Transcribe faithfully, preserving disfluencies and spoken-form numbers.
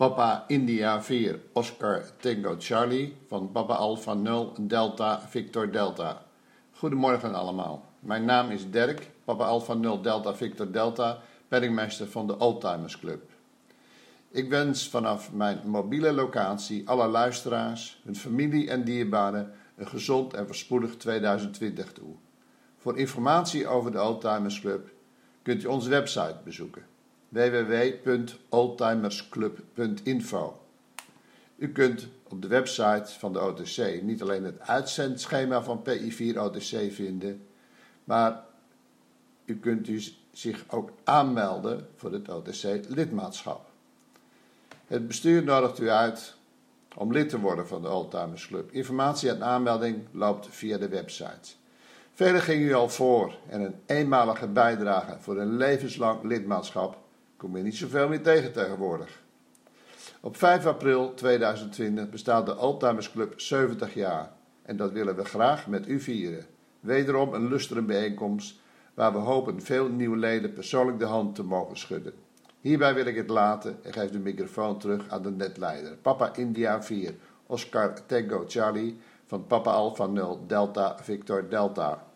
Papa India vier Oscar Tango Charlie van Papa Alpha nul Delta Victor Delta. Goedemorgen allemaal. Mijn naam is Dirk, Papa Alpha nul Delta Victor Delta, penningmeester van de Oldtimers Club. Ik wens vanaf mijn mobiele locatie alle luisteraars, hun familie en dierbaren een gezond en voorspoedig tweeduizend twintig toe. Voor informatie over de Oldtimers Club kunt u onze website bezoeken: w w w punt oldtimersclub punt info. U kunt op de website van de O T C niet alleen het uitzendschema van P I vier O T C vinden, maar u kunt u zich ook aanmelden voor het O T C lidmaatschap. Het bestuur nodigt u uit om lid te worden van de Oldtimers Club. Informatie en aanmelding loopt via de website. Verder ging u al voor en een eenmalige bijdrage voor een levenslang lidmaatschap kom je niet zoveel meer tegen tegenwoordig. Op vijf april tweeduizend twintig bestaat de Oldtimers Club zeventig jaar en dat willen we graag met u vieren. Wederom een lustere bijeenkomst waar we hopen veel nieuwe leden persoonlijk de hand te mogen schudden. Hierbij wil ik het laten en geef de microfoon terug aan de netleider. Papa India vier Oscar Tango Charlie van Papa Alpha nul Delta Victor Delta.